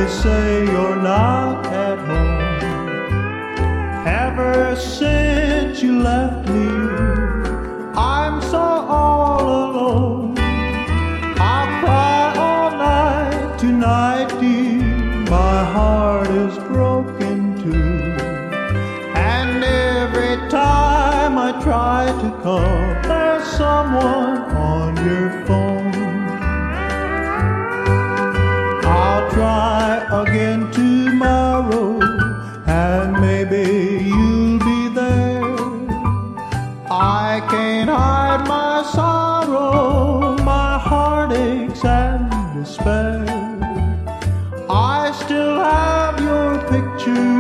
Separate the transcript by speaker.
Speaker 1: they say you're not at home. Ever since you left me, I'm so all alone. I'll cry all night tonight, dear. My heart is broken too. And every time I try to call, there's someone on your phone. I'll try again tomorrow, and maybe you'll be there. I can't hide my sorrow, my heartaches and despair. I still have your picture